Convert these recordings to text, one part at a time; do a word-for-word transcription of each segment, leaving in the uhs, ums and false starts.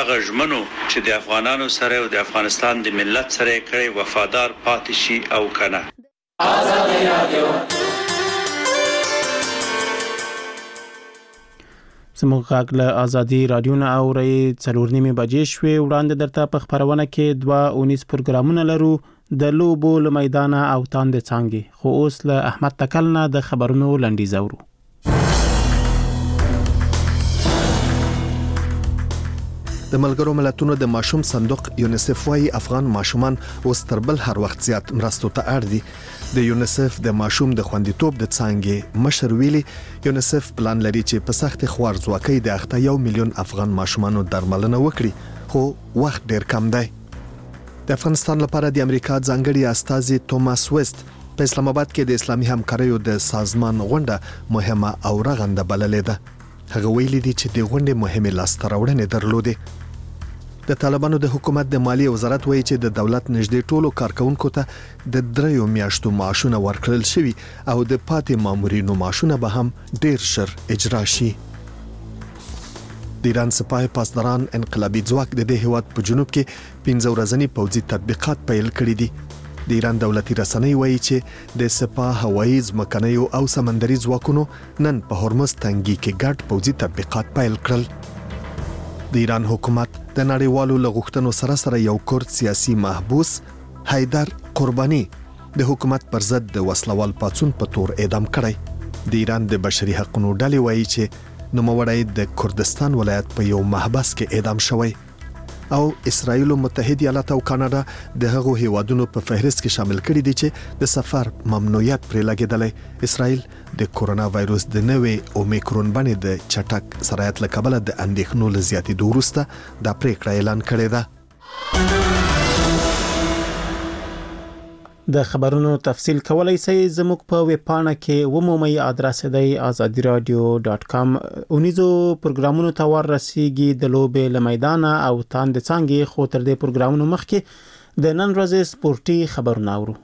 هغه ژمنو چې د افغانانو سره او د افغانستان د ملت سره کړي وفادار پاتې شي او کنه. آزادي رادیو زموږ غږ له آزادي رادیو نه اورئ. څلور نیمې بجې شوې. وړاندې درته په خبرونه کې دوه اونیز پروګرامونه لرو د لوبو له میدانه او تاندې څانګې، خو اوس له احمد تکل نه د خبرونو لنډیز اورو. د ملګرو ملتونو د ماشوم صندوق یونیسف وايي افغان ماشومان اوس تر بل هر وخت زیات مرستو ته اړ دي. د یونیسف د ماشوم د خوندیتوب د څانګې مشر ویلي یونیسف پلان لري چې په سخت خوار ځواکۍ د اخته یو میلیون افغان ماشومانو درملنه وکړي، خو وخت ډیر کم دی. د افغانستان لپاره د امریکا ځانګړي استازي توماس ویست په اسلام آباد کې د اسلامي همکاریو د سازمان غونډه مهمه او رغنده بللې ده. هغه ویلي دي چې د غونډې مهمه لاسته راوړنې درلودې. د طالبانو د حکومت د مالی وزارت وایي چې د دولت نږدې ټولو کارکونکو ته د دریو میاشتو معاشونه ورکړل شوي او د پاتې مامورینو معاشونه به هم ډیر ژر اجرا شي. د ایران سپاه پاسداران انقلابي ځواک د دې هیواد په جنوب کې پنځه ورځني پوځي تطبیقات پیل کړي دي. د ایران دولتي رسنۍ وایي چې د سپاه هوایي ځمکنیو او سمندري ځواکونو نن په هرمز تنګي کې ګډ پوځي تطبیقات پیل کړل. د ایران حکومت د نړیوالو لغښتنو سره سره یو کورد سیاسي محبوس حیدر قربانی د حکومت پر ضد د وسلوال پاڅون په تور اعدام کړی. د ایران د بشري حقوقو ډلې وایي چې نوموړی د کردستان ولایت په یو محبس کې اعدام شوی او اسرائیل متحده ایالات او کاناډا د هغو هیوادونو په فهرست کې شامل کړي دي چې د سفر ممنوعیت پرې لګیدلی. اسرائیل د کورونا وایروس د نوې اومیکرون باندې د چټک سرایت له کبله د اندېښنو له زیاتېدو وروسته دا پریکړه اعلان کړې ده. د خبرونو تفصیل کولای شئ زموږ په ویب پاڼه کې ومومئ. ادرس دی آزادی رادیو ډاټ کام. اونیزو پروګرامونو ته ورسیږي د لوبې له میدانه او تاندې څانګې. خو تر دې پروګرامونو مخکې د نن ورځې سپورتي خبرونه اورو.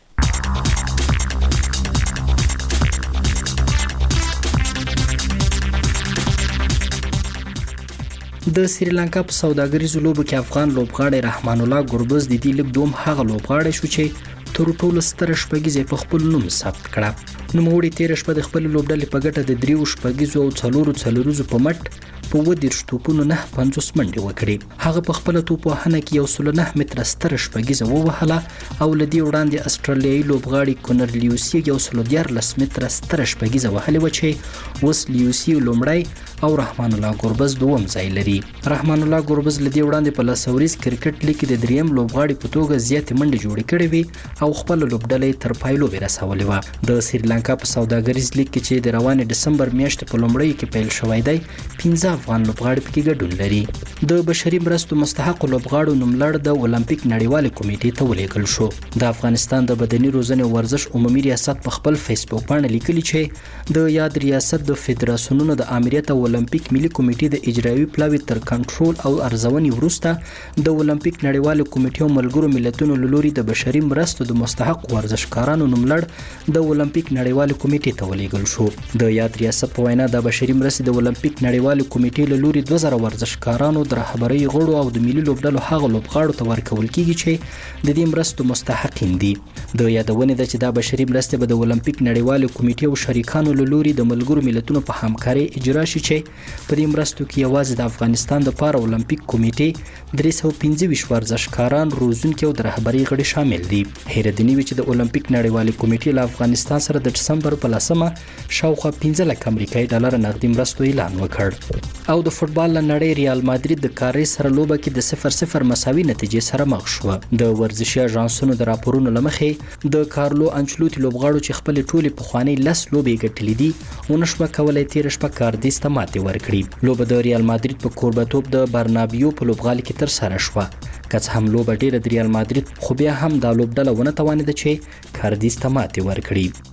د سریلانکا په سوداګریزو لوبو کې افغان لوبغاړی رحمان الله ګربز د دې لیګ دوم هغه لوبغاړی شو چې تر ټولو ستر شپږیزې په خپل نوم ثبت کړه. نوموړي تیر شپه د خپل لوبډلې په ګټه د دریو شپږیزو او څلورو څلوریزو په مټ په ودیرش توپونو نه پنځوس منډې وکړې. هغه په خپل توپ وهنه کې یو سل نه متره ستر شپږیزه ووهله او لدی وړاندې استرالیایي لوبغاړي کونر لیوسی یو سل دیارلس متره ستر شپږیزه وهلې و چې اوس لیوسی لومړی او رحمان الله ګربز دوم ځای لري. رحمان الله ګربز لدی وړاندې په لاسوریز کرکټ لیګ کې د دریم لوبغاړي په توګه زیاتې منډې جوړې کړې وي او خپل لوبډلې تر پایلو ورسولې و. د سریلانکا په سوداګریز لیګ کې چې د روانې دسمبر میاشتې په لومړۍ کې پیل شوی دی پنځه افغان لوبغاړي پکې ګډون لري. د بشري مرستو مستحق لوبغاړو نوملړ د اولمپیک نړیوال کمیټې ته ولیږل شو. د افغانستان د بدني روزنې ورزش عمومي ریاست په خپل فیسبوک باندې لیکلي چې د یاد ریاست د فدراسیونونو د امریت او اولمپیک ملي کمیټې د اجرایوي پلاوي تر کنټرول او ارزونې وروسته د اولمپیک نړیوال کمیټې او ملګرو ملتونو له لوري د بشري مرستو د مستحق ورزشکارانو نوملړ د اولمپیک نړیوال کمیټې ته ولیږل شو. د یاد ریاست په وینا د بشري مرستې د اولمپیک نړیوال کمیټې له لوري دوه زره ورزشکارانو د رهبرۍ غړو او د ملي لوبډلو هغه لوبغاړو ته ورکول کیږي چې د دې مرستو مستحقین دي. د یادونې ده چې دا بشري مرستې به د اولمپیک نړیوال کمیټې او شریکانو له لوري د ملګرو ملتونو په همکارۍ اجرا شي چې په دې مرستو کې یوازې د افغانستان د پاره اولمپیک کمیټې درې سوه پنځه ویشت ورزشکاران روزونکي او د رهبرۍ غړي شامل دي. حیرت دی چې د اولمپیک نړیوال کمیټې له افغانستان سره د دسمبر په لسمه شاوخوا پنځه لک امریکایي ډالر نغدي مرستو اعلان وکړ. او د فوتبال لنړۍ ریال مادرید د کاري سره لوبه کې د صفر صفر مساوي نتیجې سره مخ شو. د ورزشي اژانسونو د راپورونو لمخې د کارلو انچلوټي لوبغاړو چې خپل ټولي پخوانی لس لوبې ګټلې دي ونشوه کولای تیر شپه کاردیس ته ماتې ورکړي. لوبه د ریال مادرید په کوربتوب د برنابیو په لوبغالي کې تر سره شوه. که څه هم لوبه ډیره د ریال مادرید خو بیا هم دا لوبډله ونه توانېده چې کاردیس ته ماتې ورکړي.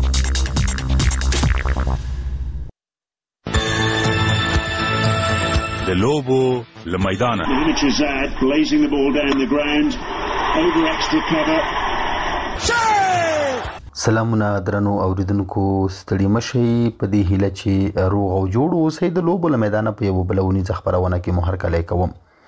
د لوبو له میدانه سلامونه درنو اوریدونکو، ستړي مشئ په دې هیله چې روغ او جوړ اوسئ. د لوبو له میدانه په یو بلونی ځخبرونه کې مو هرکلی کوم.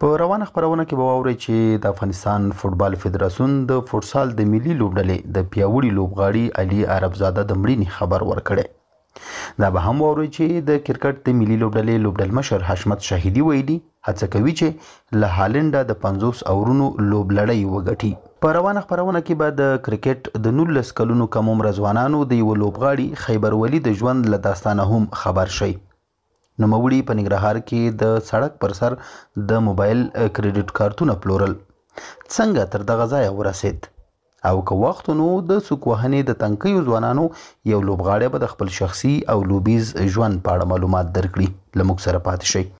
په روانه خبرونه کې به واورئ چې د افغانستان فوټبال فدراسیون د فوټسال د ملي لوبډلې د پیاوړي لوبغاړي علي عربزاده د مړینې خبر ورکړی. دا به هم واورئ چې د کرکټ د ملي لوبډلې لوبډلمشر حشمت شاهدي ویلي هڅه کوي چې له هالنډه د پنځوس اورونو لوبلړۍ وګټي. په روانه خبرونه کې به د کرکټ د نولس کلونو کم عمره ځوانانو د یو لوبغاړي خیبر ولي د ژوند له داستانه هم خبر شي. نوموړي په ننګرهار کې د سړک پر سر د موبایل کریډټ کارتونه پلورل. څنګه تر دغه ځایه ورسید او که وخت نو د سوک وهنې د تنکیو ځوانانو یو لوبغاړی به د خپل شخصي او لوبیز ژوند په اړه معلومات درکړي. له موږ سره پاتې شئ.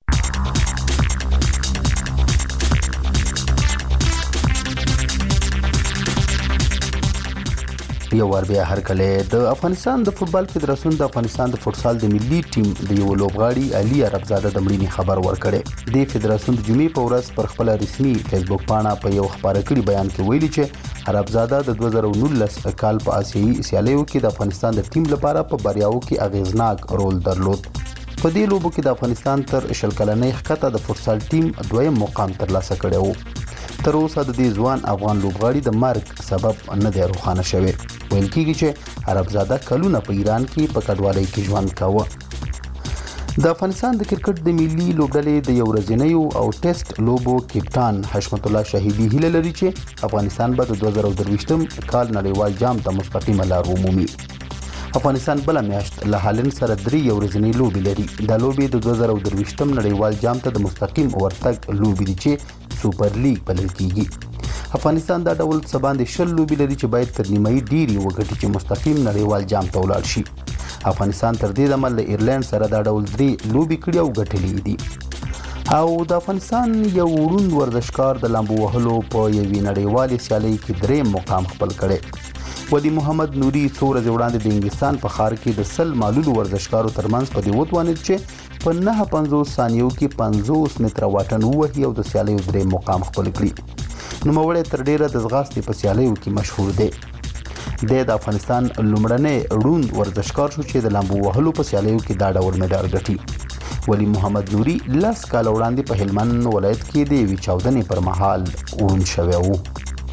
یو ور بیا هر کله د افغانستان د فوټبال فدراسیون د افغانستان د فوټسال د ملي ټیم د یو لوبغاړي علي عربزاده د مړینې خبر ورکړی. د فدراسیون د جمعې په ورځ پر خپل رسمي فیسبوک پاڼه په یو خبره کړي بیان کې ویلي چې عربزاده د دوه زره نولس کال په آسیایي سیالیو کې د افغانستان د ټیم لپاره په بریاو کې اغیزناک رول درلود. په دې لوبو کې د افغانستان تر شل کلنۍ ښکته د فوټسال ټیم دویم مقام ترلاسه کړی و. تر اوسه د دې ځوان افغان لوبغاړي د مرګ سبب نه دی روښانه شوی. ویل کېږي چې عربزاده کلونه په ایران کې په کډوالۍ کې ژوند کاوه. د افغانستان د کرکټ د ملي لوبډلې د یو ورځنیو او ټیسټ لوبو کپټان حشمت الله شاهدي هیله لري چې افغانستان به د دوه زره درویشتم کال نړیوال جام ته مستقیمه لار ومومي. افغانستان بله میاشت له هالند سره درې یو ورځنۍ لوبې لري. دا لوبې د دوه زره درویشتم نړیوال جام ته د مستقیم ورتګ لوبې دي چې سوپر لیګ بلل کیږي. افغانستان دا ډول څه باندې شل لوبې لري چې باید تر نیمایي ډیرې وګټي چې مستقیم نړیوال جام ته ولاړ شي. افغانستان تر دې دمه له ایرلند سره دا ډول درې لوبې کړي او ګټلې دي. او د افغانستان یو وړوند ورزشکار د لامبو وهلو په یوې نړیوالې سیالۍ کې درېیم مقام خپل کړی. ودی محمد نوري څو ورځې وړاندې د انګلستان په ښار کې د سل معلولو ورزشکارو ترمنځ په دې وتوانید چې په نهه پنځوس ثانیو کې پنځوس متره واټن ووهي او د سیالیو درېیم مقام خپل کړي. نوموړی تر ډیره د ځغاستې په سیالیو کې مشهور دی. دی د افغانستان لومړنی ړوند ورزشکار شو چې د لامبو وهلو په سیالیو کې دا ډول مډال ګټي. ولی محمد نوري لس کاله وړاندې په هلمند ولایت کې د یوې چاودنې پر مهال وړوند شوی و.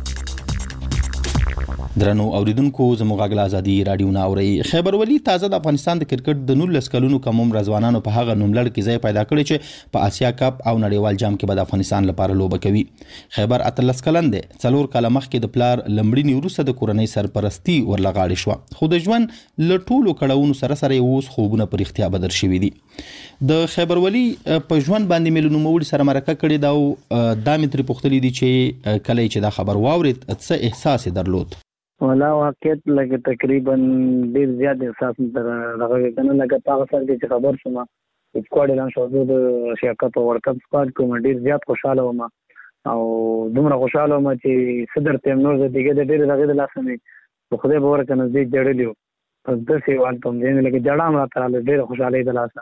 درنو اوریدونکو زموږ غږ ازادي رادیو نه اوري. خیبر ولي تازه د افغانستان د کرکټ د نولس کلونو کم عمر ځوانانو په هغه نوملړ کې ځای پیدا کړی چې په آسیا کپ او نړیوال جام کې به د افغانستان لپاره لوبه کوي. خیبر اتلس کلن دی. څلور کاله مخکې د پلار لمړینی وروسته د کورنۍ سرپرستی ورلغاړې شو. خو د ژوند له ټولو کړهونو سره سره اوس خوبونه پر اختیار بدل شوي دي. د خیبر ولي په ژوند باندې مې له نوموړي سره مرکه کړې ده او دا مې ترې پوښتلي دي چې کله چې دا خبر واورېد څه احساس یې درلود. ولا واقعیت لکه تقریبا ډیر زیات احساس تر دغه کنه لکه تاسو سره چې خبر شوم سکواډ اعلان شو د ایشیا کپ او ورلد کپ سکواډ کوم ډیر زیات خوشاله وم او دومره خوشاله وم چې صدر تیم نور د دیګه د ډیر دغه د لاسنه په خوده باور کنه دې جوړلیو پس د سیوال ته دې لکه جړه ما ته ډیر خوشاله د لاسه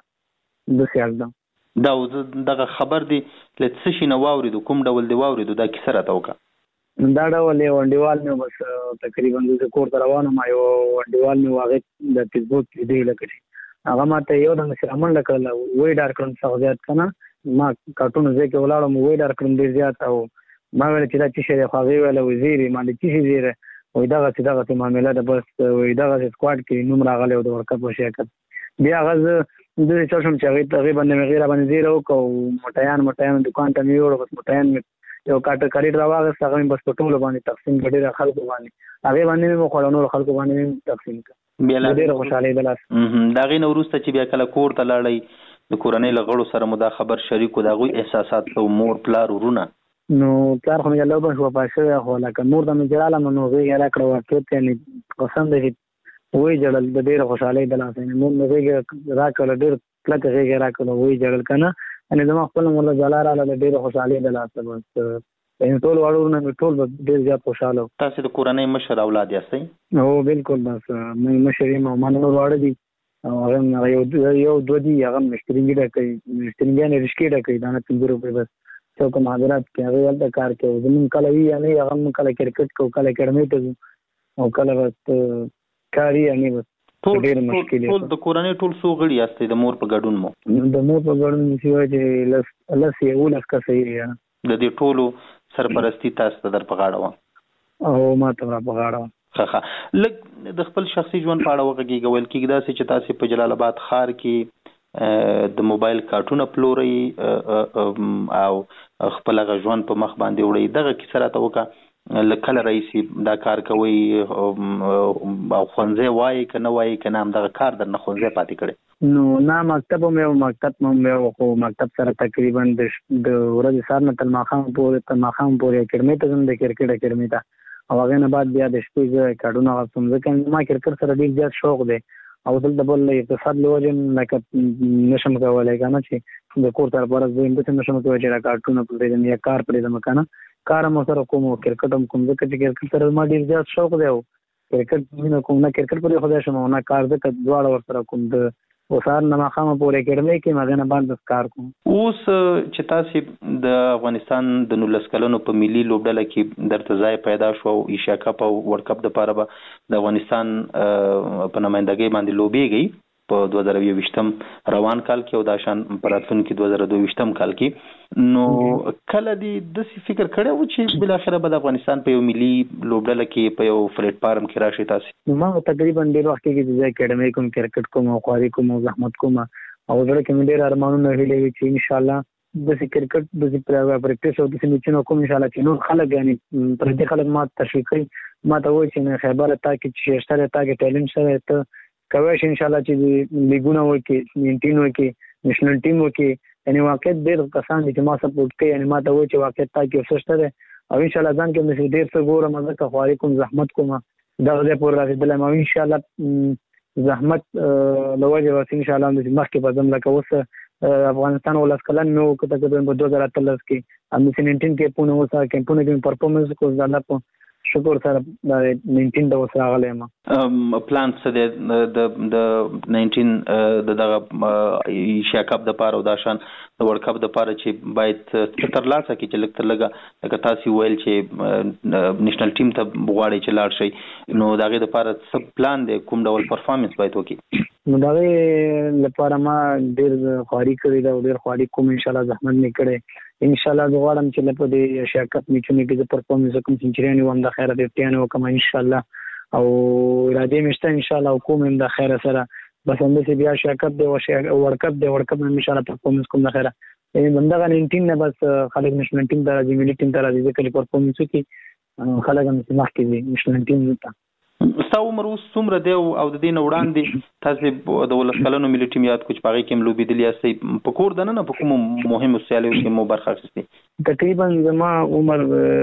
د سیال دا دا دغه خبر دی لته شي نو واورید کوم ډول دی واورید دا کیسه راته دا ډول یو انډیوال مې بس تقریبا د کور ته روانه ما یو انډیوال مې واغې د فیسبوک کې دی لکه هغه ماته یو د مسلمان لکه وې ډار کړم څو زیات کنه ما کارټون زه کې ولاړم وې ډار کړم ډیر زیات او ما ویل چې دا چې شری خو غوي ولا وزیر ما د چې زیره وې دغه چې دغه معاملې ده بس وې دغه سکواډ کې نوم راغلی او د ورکپ وشیکت بیا غز د څه شم چې تقریبا نه غیر باندې زیره او مټیان مټیان دکان ته میوړ بس مټیان یو کاټ کړی راوغه هغه بس په ټول باندې تقسیم کړي خلکو باندې هغه باندې مو خلونو خلکو باندې تقسیم کړ بیا ډېر خوشاله دلاس دا غي نو وروسته چې بیا کله کور ته لاړی د کورنۍ لغړو سره مو دا خبر شریکو دا غوي احساسات او مور پلار ورونه نو پلار خو یې له بشو پښه خو لکه نور د مجراله نو غي را کړو ورته یعنی قسم دې وې جړل د ډېر خوشاله دلاس نو نو غي را کړل ډېر کله غي را کړل وې جړل کنه ان زما خپل مولا جلال علی ډېر خوشاله دلاس بس ان ټول وړونه ټول ډېر زیات خوشاله. تاسو د کورنۍ مشر اولاد یاستئ؟ او بالکل بس مې مشر یم او مانو وړ دي او هغه یو یو دوه دي هغه مشترینګ ډه کوي مشترینګ نه رشکې ډه کوي دا نه څنګه روپې بس څوک مهاجرت کوي هغه ولته کار کوي زمون کله وی نه هغه کله کرکټ کو کله اکیډمي ته او کله بس کاری نه بس ډېر مشکل دی. ټول د کورنۍ ټول سو غړي یاستئ د مور په ګډون مو؟ د مور په ګډون چې وایي لس لس یو لس کا صحیح یا د دې ټولو سرپرستی تاسو ته در په غاړه و او ما ته را په غاړه ښه ښه لږ د خپل شخصي ژوند په اړه وغږیږه. ویل کېږي داسې چې تاسې په جلال آباد ښار کې د موبایل کارټونه پلورئ او خپل هغه ژوند په مخ باندې وړئ. دغه کیسه راته وکړه، له کله راهیسې دا کار کوئ او ښوونځی وایي که نه وایي که نه همدغه کار در نه ښوونځی پاتې کړی؟ نو نه مکتب هم یو مکتب هم یو خو مکتب سره تقریبا د ورځې سهار نه تر ماښام پورې تر ماښام پورې اکیډمۍ ته ځم، د کرکټ اکیډمۍ ته، او هغې نه بعد بیا د شپې زه کارډونه اخلم ځکه ما کرکټ سره ډېر زیات شوق دی او دلته بل اقتصاد له وجې لکه نشم کولی که نه چې د کور سره فرض دویم داسې نشم کولی چې دا کارټونه پرېږدم یا کار پرېږدم که نه کار هم سره کوم او کرکټ هم کوم ځکه چې کرکټ سره ما ډېر زیات شوق دی او کرکټ مینه کوم، نه کرکټ پرې خدای شم او نه کار، ځکه دواړه ورسره کوم د او سهار نه ماښامه پورې اکیډمۍ کې هغې نه بعد کار کوم. اوس چې تاسې د افغانستان د نولس کلنو په ملي لوبډله کې درته ځای پیدا شو او ایشیا کپ او ورلډ کپ دپاره به د افغانستان په نمایندګۍ باندې لوبېږئ په دوه زره یوویشتم روان کال کې او دا شان په راتلونکي دوه زره دوه ویشتم کال کې. نو کله دې داسې فکر کړی و چې بالاخره به د افغانستان په یو ملي لوبډله کې په یو پلیټفارم کې راشئ تاسې؟ ما تقریبا ډېر وخت کېږي چې زه اکیډمۍ کوم، کرکټ کوم او خواري کوم او زحمت کوم او زړه کې مې ډېر ارمانونه هیلې وي چې انشاءالله داسې کرکټ داسې پریکټس او داسې میچونه کوم انشاءالله چې نور خلک یعنې پردي خلک ما تشویق کوي، ما ته وایي چې خیبره تا کې چې شته دی، تا کې ټیلنټ شته دی، ته کولی شي انشاءالله چې لیګونه وکړي، نینټین وکړي، نیشنل ټیم وکړي. یعنې واقعیت ډېر کسان دي چې ما سپورټ کوي، یعنې ما ته وایي چې واقعیت تا کې څه شته دی او انشاءالله ځان کې مې ډېر څه ګورم، ځکه خواري کوم، زحمت کوم، دغه ځای پورې رسېدلی یم او انشاءالله زحمت له وجې به انشاءالله مخکې به ځم. لکه اوس افغانستان ولس کلن مې وکړه تقریبا په دوه زره اتلس کې، همداسې نینټین کیمپونه اوس هغه کیمپونه کې مې پرفارمنس وکړو، د الله په شکر سره د نینټین د اوس راغلی یم. پلان څه دی د نینټین د دغه ایشیا کپ دپاره او دا شان د ورلډ کپ دپاره چې باید څه ترلاسه کړي چې لږ تر لږه لکه تاسې ویل چې نیشنل ټیم ته غواړئ چې لاړ شئ، نو د هغې دپاره څه پلان دی، کوم ډول پرفارمنس باید وکړي؟ نو د هغې لپاره ما ډېر خواري کړې ده او ډېر خواري کوم، انشاءالله زحمت مې کړی. انشاءالله زه غواړم چې په دې ایشیا کپ میچونو کې زه پرفارمنس وکړم، سینچریانې وم د خیره ففټیانې وکړم انشاءالله او ارادې مې شته انشاءالله او کوم هم د خیره سره، بس همداسې بیا ایشیا کپ دی او ورلډ کپ دی، ورلډ کپ هم انشاءالله پرفارمنس کوم د خیره. همدغه نینټین نه بس خلک نیشنل ټیم ته راځي، ملي ټیم ته راځي، ځکه چې پرفارمنس وکړي خلک هم مخکې ځي نیشنل ټیم ته. ستا عمر اوس څومره دی او د دې نه وړاندې تاسې د ولس کلنو ملي ټیم یاد کړو چې په هغې کې هم لوبېدلي یاستئ، په کور دننه په کومو مهمو سیالیو کې مو برخه اخیستې؟ تقریبا زما عمر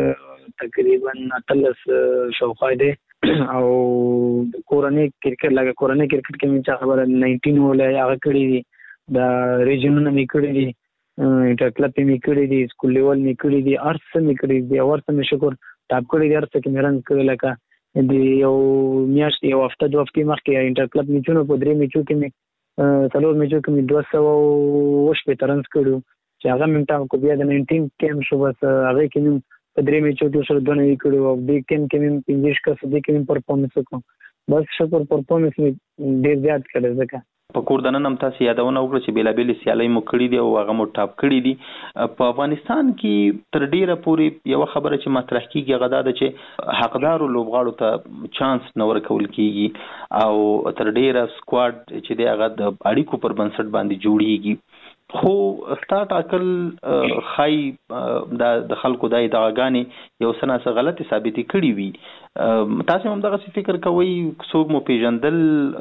تقریبا اتلس شاوخوا دی او کورنۍ کرکټ لکه کورنۍ کرکټ کې مې چا خبره نینټین ولی هغه کړي دي، د ریجنونه مې کړي دي، انټر کلب مې کړي دي، سکول لیول مې کړي دي، هر څه مې کړي دي او هر څه مې شکر ټاپ کړي دي، هر څه کې مې رنګ کړی. لکه د یو میاشت یو هفته دوه هفتې مخکې انټر کلب میچونو په درې میچو کې مې څلور میچو کې مې دوه سوه اووه شپېته رنز کړي چې هغه مې ټاپ کړو. بیا د نینټین کیم شو، بس هغې کې مې په درې میچو کې ورسره دوه نوي کړي او دې کیم کې مې پنځه شکست، دې کې مې پرفارمنس وکړو، بس شکر پرفارمنس مې ډېر زیات کړی. ځکه په کور دننه هم تاسې یادونه وکړه چې بېلابېلې سیالۍ مو کړي دي او هغه مو ټاپ کړي دي. په افغانستان کې تر ډېره پورې یوه خبره چې مطرح کېږي هغه دا ده چې حقدارو لوبغاړو ته چانس نه ورکول کېږي او تر ډېره سکواډ چې دی هغه د اړیکو پر بنسټ باندې جوړېږي. خو ستا ټاکل ښایي د خلکو دا ادعاګانې یو څه ناڅه غلطې ثابتې کړي وي. تاسې هم همدغسې فکر کوئ څوک مو پېژندل،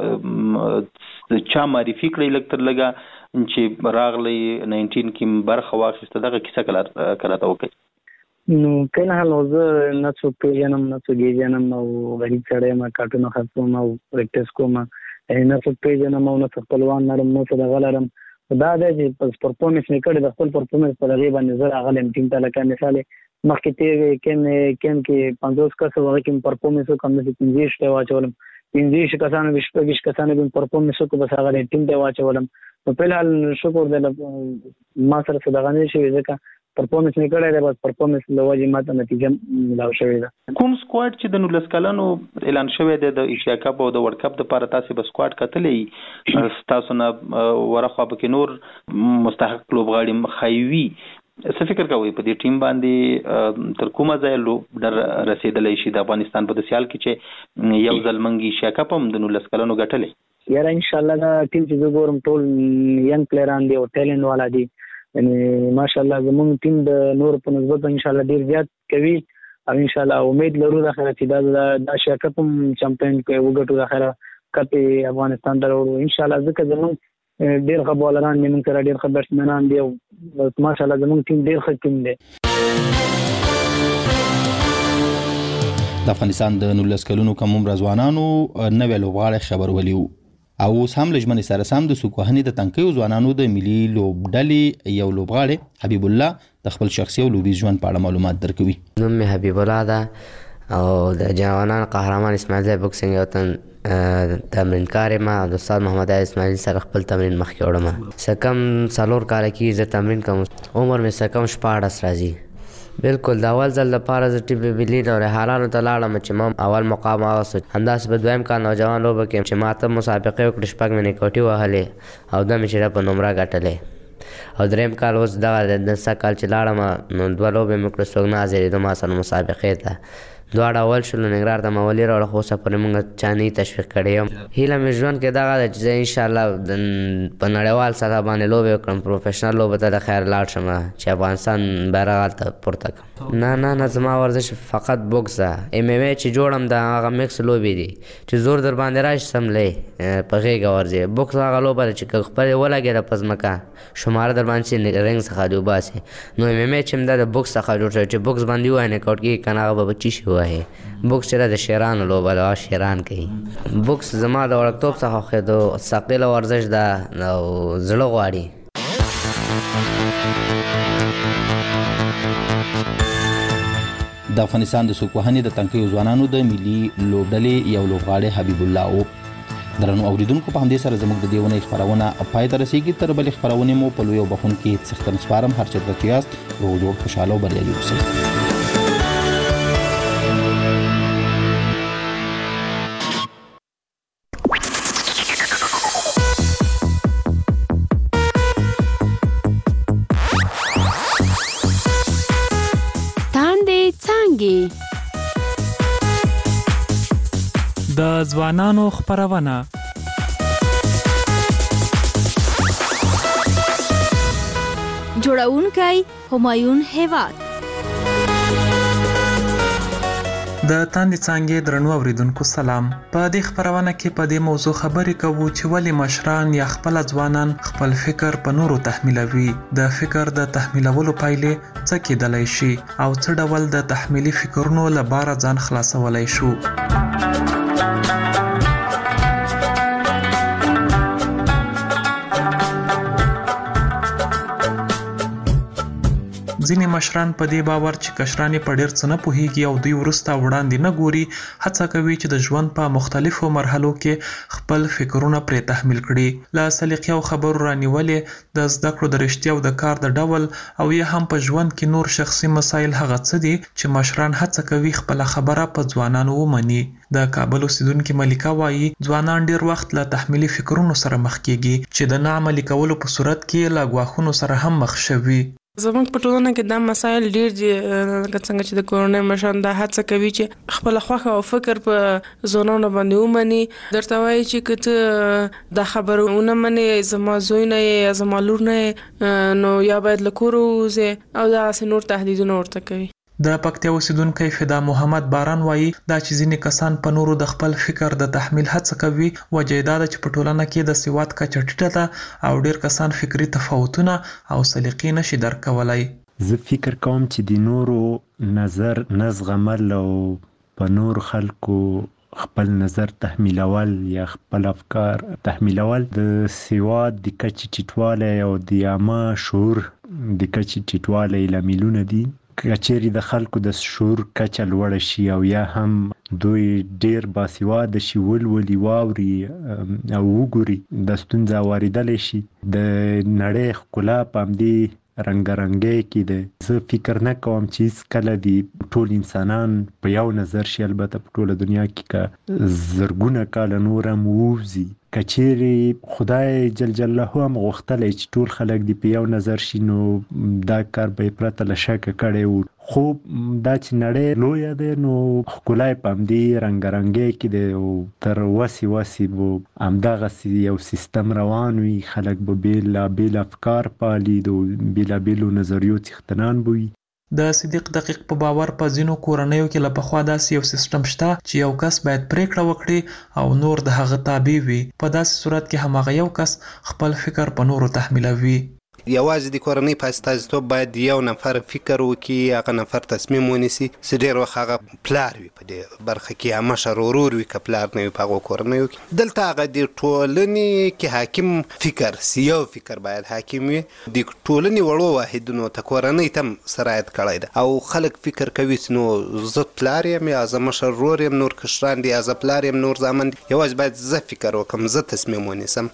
چا معرفي کړئ لږ تر لږه چې راغلی نینټین کې برخه واخیسته، دغه کیسه کله راته وکړئ؟ نو کله حال زه نه څوک پېژنم نه څوک پېژنم او غریب سړی یم، کارټونه خرڅوم او پریکټس کوم، نه څوک پېژنم او نه څه خپلوان لرم نه څه دغه لرم. دا دی چې پرفارمنس مې کړی، د خپل پرفارمنس په هغې باندې زه راغلی یم ټیم ته. لکه مثال مخکې تېر کیم کیم کې پنځوس کسه هغه کې مې پرفارمنس وکړم، داسې پنځه ویشت ته واچولم، پنځه ویشت کسانو شپږ ویشت کسانو کې مې پرفارمنس وکړو، بس هغه ټیم ته واچولم. نو فلحال شکر دی ما سره څه دغه نه شوي، ځکه پرفارمنس مې کړی دی، بس پرفارمنس له وجې ما ته نتیجه ملاو شوې ده. کوم سکواډ چې د نولس کلنو اعلان شوی دی د ایشیا کپ او د ورلډ کپ دپاره تاسې به سکواډ کتلی ستاسو نه ورخوا پکې نور مستحق لوبغاړي ښایي وي، څه فکر کوئ په دې ټیم باندې تر کومه ځای لوبډر رسیدلی شي د افغانستان په سیال کې چې یو ځل منګي ایشیا کپ هم د نولس کلونو ګټلی؟ یاره ان شاء الله دا ټیم چې زه ګورم ټول ینګ پلیران دي او ټیلنټ والا دي، یعنی ماشاء الله زموږ ټیم د نور په نسبت ان شاء الله ډیر زیات کوي او ان شاء الله امید لرو د خیره چې دا د ایشیا کپ هم چمپیون کې وګټو، د خیره کپ افغانستان ته وروړو ان شاء الله، ځکه زموږ ډیر ښه بالران دي، موږ سره ډیر ښه بیټسمنان دي او ماشاء الله زموږ ټیم ډیر ښه ټیم دی. د افغانستان د نولس کلونو کم عمر ځوانانو نوې لوبغاړي خبر ولیو او اوس هم لجمن سره سم د سوکوهنې د تنکیو ځوانانو د ملي لوبډلې یو لوبغاړي حبیب الله د خپل شخصي او لوبي ژوند په اړه معلومات درکوي. نوم مې حبیب الله ده او د جوانان قهرمان اسماعیل زای بوکسینګ یو تن تمرین کار ما د استاد محمد علی اسماعیل سره خپل تمرین مخکې وړم. سکم څلور کال کې زه تمرین کوم، عمر مې سکم شپاړس راځي. بالکل د اول ځل لپاره زه ټیم ملي او رهالانو ته لاړم چې ما اول مقام واغسته. همداسې په دویم کال نوجوان لوبه کې چې ما ته مسابقې وکړې، شپږ مې نیکوټي وهلې او دوه مې شرف نمره ګټلې. او دریم کال اوس دغه د سږ کال چې لاړم نو دوه لوبې مې کړې، څوک نه حاضرېدو ما سره مسابقې ته. دواړه اول شلو ننګرهار ته ما ولي راوړه، خو اوسه پورې موږ چا نه تشویق کړی یم. هیله مې ژوند کې دغه ده چې زه انشاءالله په نړیوال سطح باندې لوبې وکړم، پروفیشنل لوبو ته د خیر لاړ شم چې افغانستان بیرغ هلته پورته کړم. نه نه نه زما ورزش فقط بوکس ده. ایم ایم ای چې جوړم د هغه میکس لوبې دي چې زور در باندې راشي سملی په غېږه ورځي. بوکس هغه لوبه ده چې که خپلې ولګېده په ځمکه شماره در باندې چې رنګ څخه دې وباسي. نو ایم ایم ای چې هم دا د بوکس څخه جوړ شوی چې بوکس باندې ووایي نکاوټ کېږي که نه هغه به به چی شي ووایي. بوکس چې د شیرانو لوبه ده، شیران کوي. بوکس زما د وړکتوب څخه خوښېدو، ثقیله ورزش ده او زړه غواړي. د افغانستان د سوکوهنې د تنکیو ځوانانو د ملي لوبډلې یو لوبغاړی حبیب الله او درنو اوریدونکو په همدې سره زموږ د دې ونې خپرونه پای ته رسیږي. تر بلې خپرونې مو په لویو بخونکي څښتن سپارم. هر چېرته چې یاست روغ جوړ خوشحاله او بریالي اوسئ. د ځوانانو خپرونه جوړونکی همایون هیواد. د تاندې څانګې درنو اوریدونکو سلام. په دې خپرونه کې په دې موضوع خبرې کوو چې ولې مشران یا خپل ځوانان خپل فکر په نورو تحمیلوي، د فکر د تحمیلولو پایلې څه کېدلی شي او څه ډول د تحمیلي فکرونو له باره ځان خلاصولی شو. ځینې مشران په دې باور چې کشران په ډېر څه نه پوهیږي او دوی وروسته وړاندې نه ګوري، هڅه کوي چې د ژوند په مختلفو مرحلو کې خپل فکرونه پرې تحمیل کړي. له سلیقې او خبرو رانیولې د زده کړو د رښتیا او د کار د ډول او یا هم په ژوند کې نور شخصي مسایل هغه څه دي چې مشران هڅه کوي خپله خبره په ځوانانو ومني. د کابل اوسیدونکې ملیکه وایي ځوانان ډېر وخت له تحمیلي فکرونو سره مخ کېږي چې د نه عملي کولو په صورت کې له ګواښونو سره هم مخ شوي. زموږ په ټولنه کې دا مسایل ډیر دي، لکه څنګه چې د کورنۍ مشران دا هڅه کوي چې خپل خوښه او فکر په ځوانانو باندې ومني. درته وایي چې که ته دا خبره ونه منې، زما زوی نه یې یا زما لور نه یې، نو یا باید له کوره ووځې او داسې نور تهدیدونه ورته کوي. د پکتیا اوسیدونکی فدا محمد باران وایي دا چې ځینې کسان په نورو د خپل فکر د تحمیل هڅه کوي، وجه یې دا ده چې په ټولنه کې د سواد کچه ټیټه ده او ډېر کسان فکري تفاوتونه او سلیقې نشي درک کولی. زه فکر کوم چې د نورو نظر نه زغمل او په نور خلکو خپل نظر تحمیلول یا خپل افکار تحمیلول د سواد د کچې ټیټوالی او د عامه شعور د کچې ټیټوالی لاملونه دي. که چیرې د خلکو د شعور کچه لوړه شي او یا هم دوی ډیر باسواده شي، ولولي، واوري او وګوري، د ستونزه واردلی شي، د نړۍ ښکلا په همدې رنګارنګۍ کې ده. زه فکر نه کوم چې هیڅکله د ټول انسانان په یو نظر شي. البته په ټوله دنیا کې که زرګونه کاله نور هم ووځي کچيري خدای جل جلاله هم غوښتل چې ټول خلک دی په یو نظر شي نو دا کار به پرته له شکه کړي وو خو دا چې نړۍ لوی ده نو خلای پم دی رنگارنګي کې د تر وسی وسی بو امدغه یو سیستم روان وي خلک به بیل بیل افکار پالي د بیل بیل نظریو څښتنان بوي د صدیق دقیق په باور په ځینو کورنیو کې له پخوا داسې یو سیستم شته چې یو کس باید پریکړه وکړي او نور د هغه تابع وي په داسې صورت کې هماغه یو کس خپل فکر په نورو تحمیلوي یوازې د کورنۍ په استازیتوب باید یو نفر فکر وکړي هغه نفر تصمیم ونیسي چې ډېر وخت هغه پلار وي په دې برخه کې یا مشر ورور وي که پلار نه وي په هغو کورنیو کې دلته هغه د ټولنې کې حاکم فکر سیو فکر باید حاکم وي د ټولنې وړو واحدونو ته کورنۍ ته هم سرایت کړی ده او خلک فکر کوي چې نو زه پلار یم یا زه مشر ورور یم نور کشران دي یا زه پلار یم نور زامن دي یوازې باید زه فکر وکړم زه تصمیم ونیسم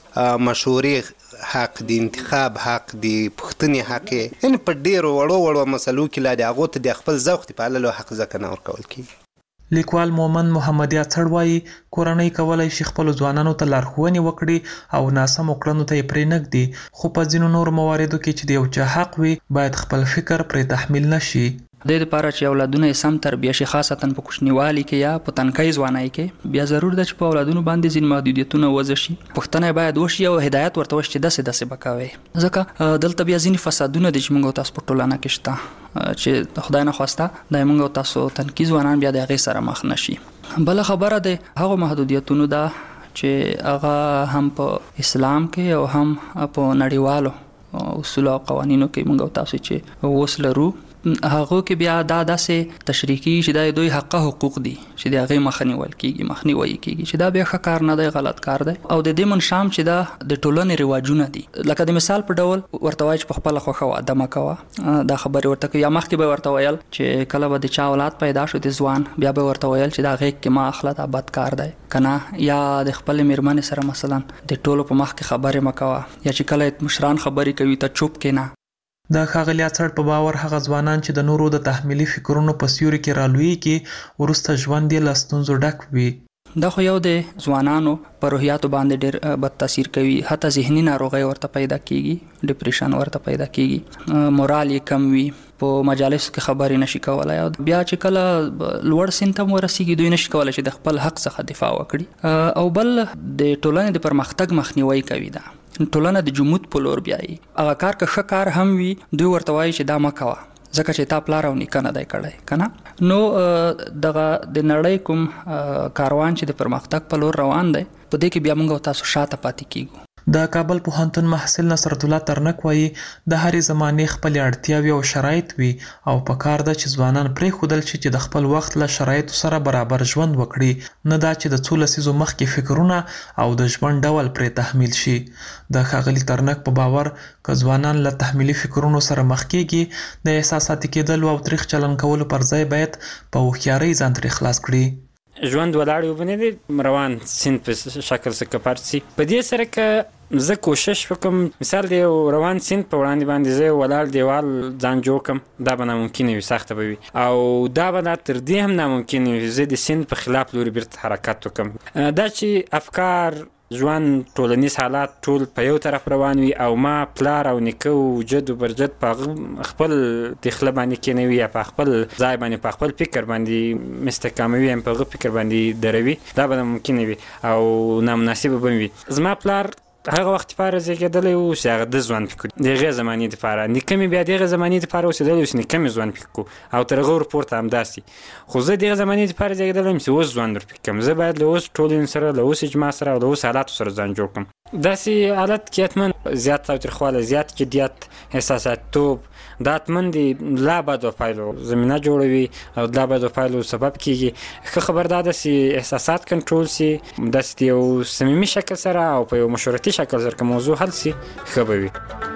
مشورې حق دی انتخاب حق دی پښتني حق یعنی په ډیرو وړو وړو مسلو کې لا د هغو ته د خپل ذوق د پاللو حق ځکه نه ورکول کېږي لیکوال مومن محمدي اڅړ وایي کورنۍ کولی شي خپلو ځوانانو ته لارښوونې وکړي او ناسمو کړنو ته یې پرېنږدي خو په ځینو نورو مواردو کې چې د یو چا حق وي باید خپل فکر پرې تحمیل نه شي د دې لپاره چې اولادونه یې سم تربیه شي خاصتا په کوچنیوالي کې یا په تنکۍ ځوانۍ کې بیا ضرور ده چې په اولادونو باندې ځینې محدودیتونه وضع شي پوښتنه باید وشي او هدایت ورته وشي چې داسې داسې به کوئ ځکه دلته بیا ځینې فسادونه دي چې موږ او تاسو په ټولنه کې شته چې د خدای نه خواسته دا موږ او تاسو تنکي ځوانان بیا د هغې سره مخ نه شي بله خبره د هغو محدودیتونو ده چې هغه هم په اسلام کې او هم په نړیوالو اصولو او قوانینو کې موږ او تاسو چې اوس لرو هغه کې بیا دا داسې تشریح کیږي چې دا دوی حق حقوق دي چې د هغې مخه نیول کیږي مخنیوی کیږي چې دا بیا ښه کار نه دی غلط کار دی او د دې منشام چې دا د ټولنې رواجونه دي لکه د مثال په ډول ورته وایي چې په خپله خوښه واده مه کوه دا خبرې ورته کوي یا مخکې به ورته ویل چې کله به د چا اولاد پیدا شو د ځوان بیا به ورته ویل چې دا غېږ کې ما اخله دا بد کار دی که نه یا د خپلې مېرمنې سره مثلا د ټولو په مخ کې خبرې مه کوه یا چې کله مشران خبرې کوي ته چوپ کښېنه د ښاغلي اڅړ په باور هغه ځوانان چې د نورو د تحمیلي فکرونو په سیوري کې رالویږي وروسته ژوند یې له ستونزو ډک وي دا خو یو د ځوانانو په روحیاتو باندې ډېر بد تاثیر کوي حتی ذهني ناروغۍ ورته پیدا کیږي ډپریشن ورته پیدا کیږي مورال یې کم وي په مجالسو کې خبرې نشي کولی او بیا چې کله لوړ سن ته ورسیږي دوی نشي کولی چې د خپل حق څخه دفاع وکړي او بل د ټولنې د پرمختګ مخنیوی کوي دا ټولنه د جمود په لور بیایي هغه کار که ښه کار هم وي دوی ورته وایي چې دا مه کوه ځکه چې تا پلار او نیکه نه دی کړی که نه نو دغه د نړۍ کوم کاروان چې د پرمختګ په لور روان دی په دې کې بیا موږ او تاسو شاته پاتې کیږو د کابل پوهنتون محصل نصرت الله ترنک وایي د هرې زمانې خپلې اړتیاوې او شرایط وي او په کار ده چې ځوانان پرېښودل شي چې د خپل وخت له شرایطو سره برابر ژوند وکړي نه دا چې د څو لسیزو مخکې فکرونه او د ژوند ډول پرې تحمیل شي د ښاغلي ترنک په باور که ځوانان له تحمیلي فکرونو سره مخ کېږي د احساساتي کېدلو او تریخ چلن کولو پر ځای باید په هوښیارۍ ځان ترې خلاص کړي ژوند ولاړ یو بنه دی روان سین په شکل څخه پارسي په دې سره که زه کوشش وکم مثال دی روان سین په وړاندې باندې زه ولاړ دیوال ځان جوړ کم دا به ناممکن وي سخته به وي او دا به دا تر دې هم ناممکن وي زه د سین په خلاف لوري بیرته حرکت وکم دا چې افکار ژوند ټولنیز حالات ټول په یو طرف روان وي او ما پلار او نیکه او جد او برجد په خپل دخله باندې کېنوي یا په خپل ځای باندې په خپل فکر باندې مستحکموي هم په هغه فکر باندې دروي دا به ناممکن وي او نامناسبه به وي زما پلار هغه وخت لپاره زیږېدلی و چې هغه د ژوند فکر د هغې زمانې دپاره نیکه مې بیا د هغې زمانې دپاره اوسېدلی و چې نیکه مې ژوند فکر کړو او تر هغه ورپورته همداسې خو زه د هغې زمانې دپاره زیږېدلی یم چې اوس ژوند ورفکر کړم زه باید له اوس ټولنې سره له اوس اجماع سره او له اوس حالاتو سره ځان جوړ کړم داسې حالت کې حتما زیات تاوتریخوالی زیات جدیت احساساتیتوب دا حتما د لا بدو پایلو زمینه جوړوي او لا بدو پایلو سبب کیږي ښه خبر دا ده چې احساسات کنټرول سي داسې د یو صمیمي شکل سره او په یو مشورتي شکل سره که موضوع حل سي ښه به وي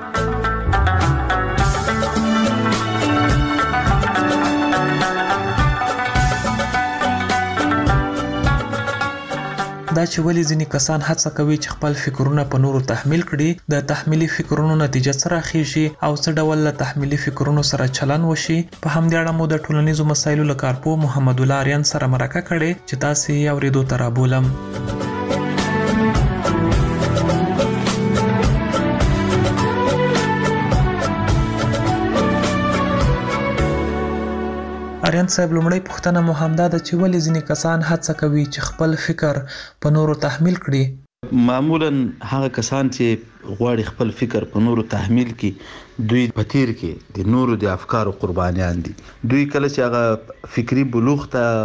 دا چې ولې ځینې کسان هڅه کوي چې خپل فکرونه په نورو تحمیل کړي د تحمیلي فکرونو نتیجه څه راخیږي او څه ډول له تحمیلي فکرونو سره چلن وشي په همدې اړه مو د ټولنیزو مسایلو له کارپوه محمد الله آریان سره مرکه کړې چې تاسې یې اورېدو ته رابولم آریان صاحب لومړی پوښتنه مو همدا ده چې ولې ځینې کسان هڅه کوي چې خپل فکر په نورو تحمیل کړي؟ معمولا هغه کسان چې غواړي خپل فکر په نورو تحمیل کړي دوی په تیر کې د نورو د افکارو قربانیان دي. دوی کله چې هغه فکری بلوغ ته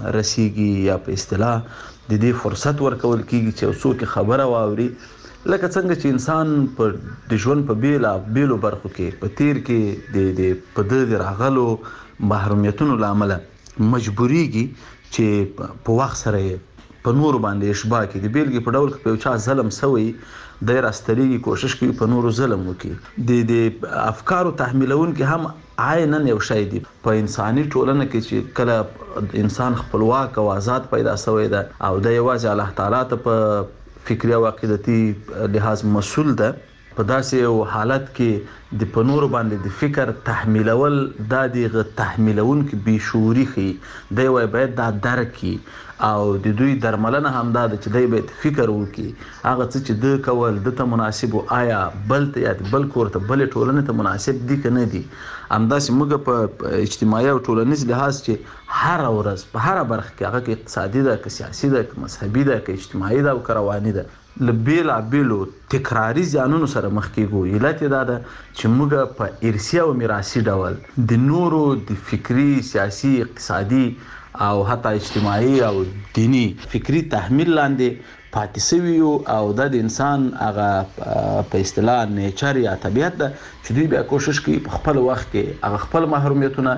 رسیږي یا په اصطلاح د دې فرصت ورکول کیږي چې څوک خبره واوري، لکه څنګه چې انسان په د ژوند په بیلا بیلو برخو کې په تیر کې د د په د راغلو محرومیتونو لامل مجبوریږي چې په وخت سره په نور باندې اشباع کې د بیلګې په ډول په چا ظلم سوی د راستري کوشش کوي په نورو ظلم وکړي. د د افکارو تحمیلون کې هم عیناً یو شی دی په انساني ټولنه کې چې کله انسان خپلواک او آزاد پیدا شوی ده او د یوازې الله تعالی ته په فکري او عقیدتي لحاظ مسؤل ده، په داسې یو حالت کې د په نورو باندې د فکر تحمیلول دا د تحمیلون کې بې شعوري ښیي. دی وایي باید دا درک کړي او د دوی درملنه هم دا ده چې دی باید فکر وکړي هغه څه چې ده کول ده ته مناسب و آیا بل ته یا بل کور ته بلې ټولنې ته مناسب دي که نه دي. همداسې موږ په اجتماعي او ټولنیز لحاظ چې هره ورځ په هره برخه کې هغه که اقتصادي ده که سیاسي ده که مذهبي ده که اجتماعي ده او که رواني ده له بېلابېلو تکراري زیانونو سره مخ کېږو. علت یې دا ده چې موږ په ارثي او میراثي ډول د نورو د فکري سیاسي اقتصادي او حتی اجتماعي او دینی فکری تحمیل لاندې پاتې شوي یو او دا د انسان هغه په اصطلاح نیچر یا طبیعت ده چې دوی بیا کوشش کوي په خپل وخت کې هغه خپل محرومیتونه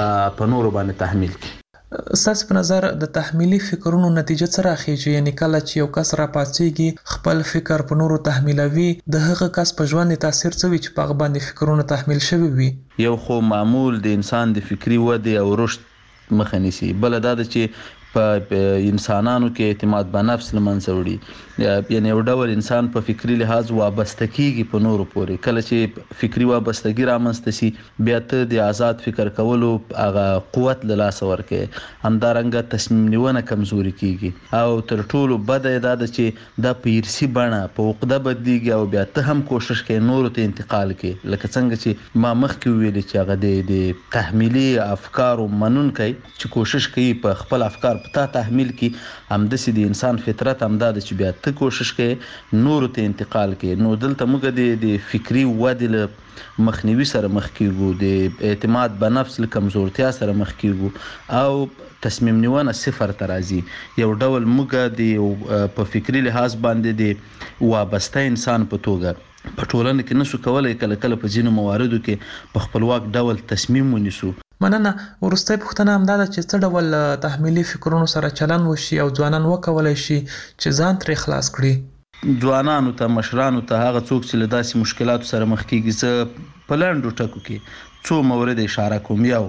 په نورو باندې تحمیل کړي. ستاسو په نظر د تحمیلي فکرونو نتیجه څه راخیږي؟ یعنی کله چې یو کس راپاڅېږي خپل فکر په نورو تحمیلوي د هغه کس په ژوند تاثیر څه وي چې په هغه باندې فکرونه تحمیل شوي وي؟ یو خو معمول د انسان د فکري ودې او رشد مخه نیسي، بل دا ده چې په انسانانو کې اعتماد په نفس له منځه وړي. یعنې یو ډول انسان په فکري لحاظ وابسته کیږي په نورو پورې. کله چې فکري وابستګي رامنځته سي بیا ته د آزاد فکر کولو هغه قوت له لاسه ورکوي، همدارنګه تصمیم نیونه کمزوري کیږي او تر ټولو بده یې دا ده چې دا په ارثي بڼه په عقده بدلیږي او بیا ته هم کوشش کوي نورو ته انتقال کړي. لکه څنګه چې ما مخکې ویلي چې هغه د د تحمیلي افکارو منونکی چې کوشش کوي په خپل افکار په تا تحمیل کی، همداسې د انسان فطرت همدا ده چې بیا ته کوشش کوي نورو ته انتقال کوي. نو دلته موږ د د فکري ودې له مخنیوي سره مخ کیږو، د اعتماد په نفس له کمزورتیا سره مخ کیږو او تصمیم نیونه صفر ته راځي. یو ډول موږ د په فکري لحاظ باندې د وابسته انسان په توګه په ټولنه کې نشو کولای کله کله په ځینو مواردو کې په خپلواک ډول تصمیم ونیسو. مننه. وروستۍ پوښتنه همدا ده چې څه ډول تحمیلي فکرونو سره چلن وشي او ځوانان وکولای شي چې ځان ترې خلاص کړي؟ ځوانانو ته، مشرانو ته، هغه څوک چې له داسې مشکلاتو سره مخ کېږي، زه په لنډو ټکو کې څو مورد اشاره کوم. یو،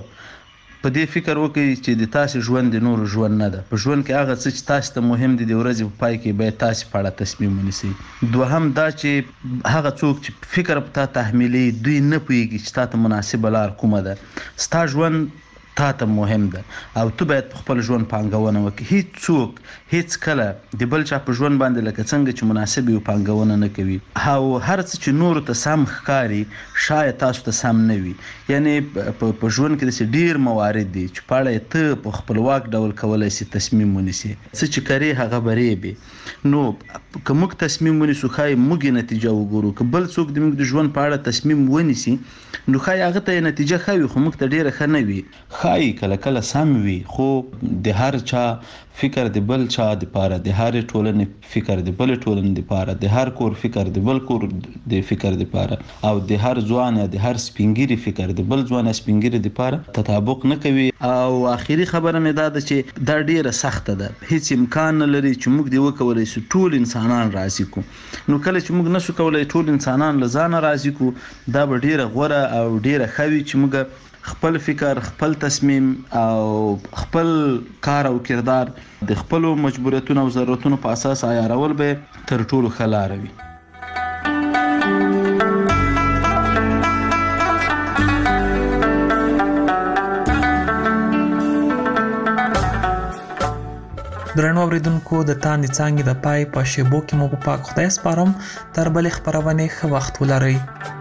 په دې فکر وکړئ چې د تاسې ژوند د نورو ژوند نه ده. په ژوند کې هغه څه چې تاسو ته مهم دي د ورځې په پای کې باید تاسې په اړه تصمیم ونیسئ. دوهم دا چې هغه څوک چې فکر په تا تحمیلي دوی نه پوهېږي چې تا ته مناسبه لار کومه ده. ستا ژوند تا ته مهم ده او ته باید په خپل ژوند پانګونه وکړي. هیڅ څوک هیڅ کله د بل چا په ژوند باندې لکه څنګه چې مناسب یو پانګونه نه کوي او هر څه چې نورو ته سم ښکاري شاید تاسو ته سم نه وي. یعنې په ژوند کې داسې ډېر موارد دي چې په اړه ته په خپلواک ډول کولی سي تصمیم ونیسي. څه چې کرې هغه برې بې. نو که موږ تصمیم ونیسو ښایي موږ یې نتیجه وګورو. که بل څوک د موږ د ژوند په اړه تصمیم ونیسي نو ښایي هغه ته یې نتیجه ښه وي خو موږ ته ډېره ښه نه وي. ښایي کله کله سم وي خو د هر چا فکر د بل چا دپاره، د هرې ټولنې فکر د بلې ټولنې دپاره، د هر کور فکر د بل کور د فکر دپاره او د هر ځوان یا د هر سپینګیري فکر د بل ځوان یا سپینګیري دپاره تطابق نه کوي. او آخري خبره مې دا ده چې دا ډیره سخته ده، هیڅ امکان نه لري چې موږ دې وکولی شو ټول انسانان راضي کو. نو کله چې موږ نشو کولی ټول انسانان له ځانه راضي کو دا به ډیره غوره او ډیره ښه وي چې موږ خپل فکر، خپل تصمیم او خپل کار او کردار د خپلو مجبوریتونو او ضرورتونو په اساس عیارول به تر ټولو ښه لاره وي. درنو اوریدونکو، د تاندې څانګې د پای په شیبو کې مو په پاک خدای سپارم. تر بلې خپرونې ښه وخت ولرئ.